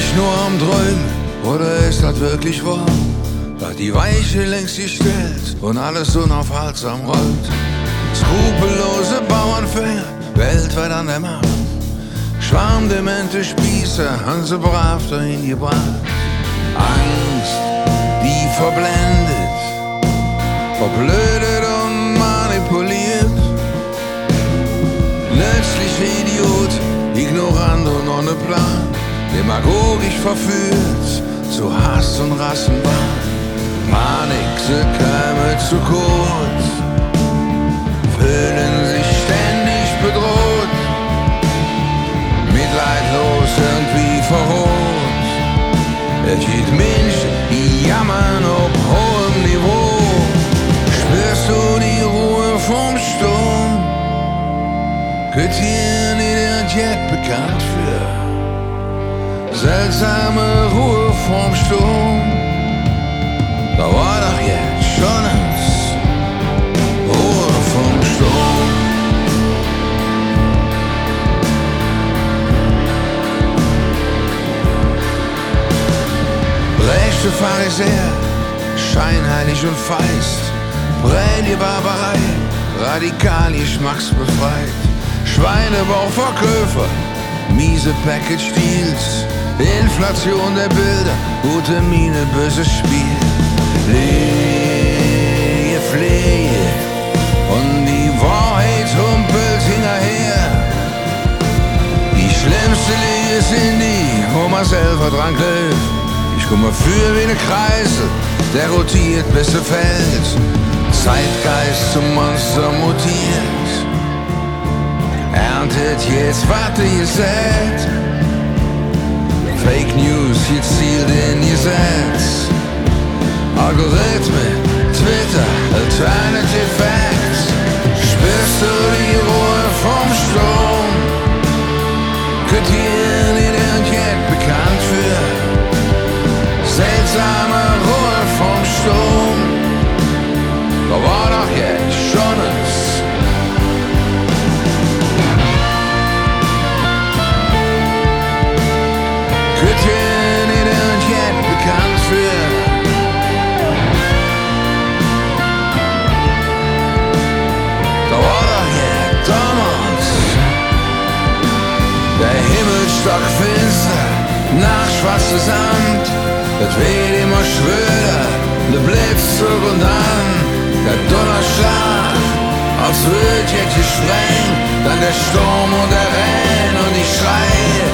ich nur am Träumen oder ist das wirklich wahr? Dass die Weiche längst gestellt und alles unaufhaltsam rollt. Skrupellose Bauernfänger, weltweit an der Macht. Schwarmdemente Spießer haben sie brav dahin gebracht. Angst, die verblendet, verblödet und manipuliert. Nützliche Idiot, ignorant und ohne Plan. Demagogisch verführt zu Hass und Rassenwahn. Panik, sie käme zu kurz, fühlen sich ständig bedroht, mitleidlos irgendwie verroht. Es gibt Menschen, die jammern auf hohem Niveau. Spürst du die Ruhe vom Sturm? Könnt ihr nicht der Jet bekannt für seltsame Ruhe vom Sturm? Da war doch jetzt schon ins Ruhe vom Sturm. Rechte Pharisäer, scheinheilig und feist, Prädiebarbarei, radikal geschmacksbefreit, Schweinebauchverkäufer, miese Package-Deals, Inflation der Bilder, gute Miene, böses Spiel. Flehe, Flehe und die Wahrheit humpelt hinterher. Die schlimmste Liege sind die, wo man selber dran klebt. Ich komme für wie ne Kreisel, der rotiert bis er fällt. Zeitgeist zum Monster mutiert, erntet jetzt, warte ihr seht. Fake News gezielt in Gesetz. Algorithmen, Twitter, Alternative Facts. Spürst du die Ruhe vom Sturm? Könnt ihr nicht irgendjet bekannt für seltsame Ruhe vom Sturm? Da war doch jetzt schon es. Könnt ihr nicht irgendjet bekannt für stockfinster, nachtschwarzes Sand, das weht immer schwöder, der Blitz zurück und dann, der Donnerschlag, als würd jetzt gesprengt, dann der Sturm und der Renn und ich schreie.